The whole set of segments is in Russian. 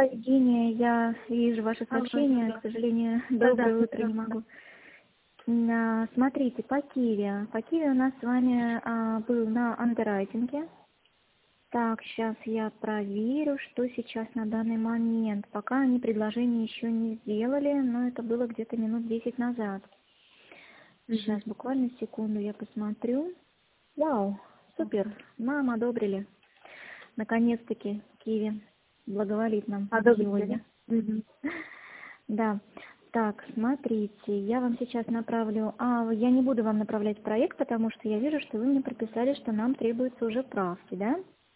Евгения, я вижу ваше сообщение, к сожалению, доброе утро не могу. Смотрите, по Киеве. По Киеве у нас с вами был на андеррайтинге. Так, сейчас я проверю, что сейчас на данный момент. Пока они предложение еще не сделали, но это было где-то минут 10 назад. Сейчас, буквально секунду, я посмотрю. Вау, супер, нам одобрили. Наконец-таки в Киеве благоволит нам сегодня. Да. Так, смотрите, я вам сейчас направлю... я не буду вам направлять проект, потому что я вижу, что вы мне прописали, что нам требуются уже правки, да?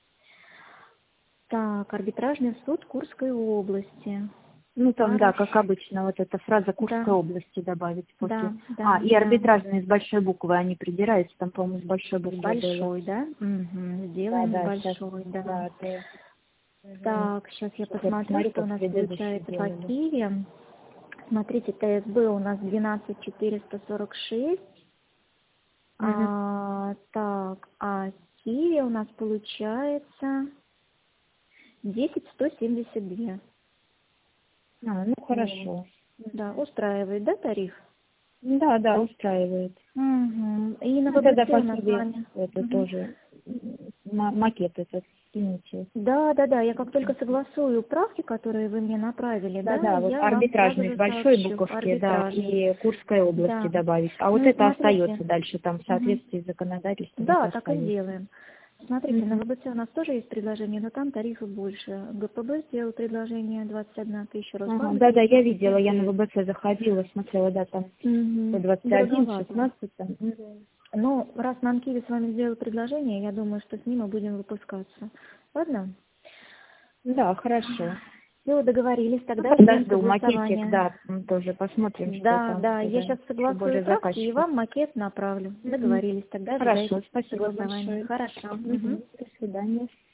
Так, арбитражный суд Курской области. Ну, там, да, как обычно, вот эта фраза Курской области добавить после. Да, и арбитражные с большой буквы, они придираются, там, по-моему, с большой буквы. Большой, да? Угу. Сделаем большой, да. Так, сейчас я посмотрю, что у нас получается по Киеве. Смотрите, ТСБ у нас 12446. Так, а Киеве у нас получается 10172. Ну, хорошо. Да, устраивает, да, тариф? Да, устраивает. Угу. И на тогда ВБЦ у нас с вами. это тоже макет этот скинете. Да, я как только согласую правки, которые вы мне направили, Да, вот я арбитражный с вам большой сообщу. буковки, да, и Курской области добавить. А вот Ну, это смотрите. остается дальше, там, в соответствии с законодательством. Да, так и сделаем. Смотрите, на ВБЦ у нас тоже есть предложение, но там тарифы больше. ГПБ сделал предложение 21 тысяча. Да, я видела, я на ВБЦ заходила, смотрела, да, там 21, 16 там. Ну, раз нам Киви с вами сделал предложение, я думаю, что с ним мы будем выпускаться. Ладно? Да, хорошо. Все, договорились, тогда Подожду, макетик, да, тоже посмотрим, что там. Да, я сейчас согласую правки и вам макет направлю. Договорились, тогда хорошо, спасибо большое. Хорошо. До свидания.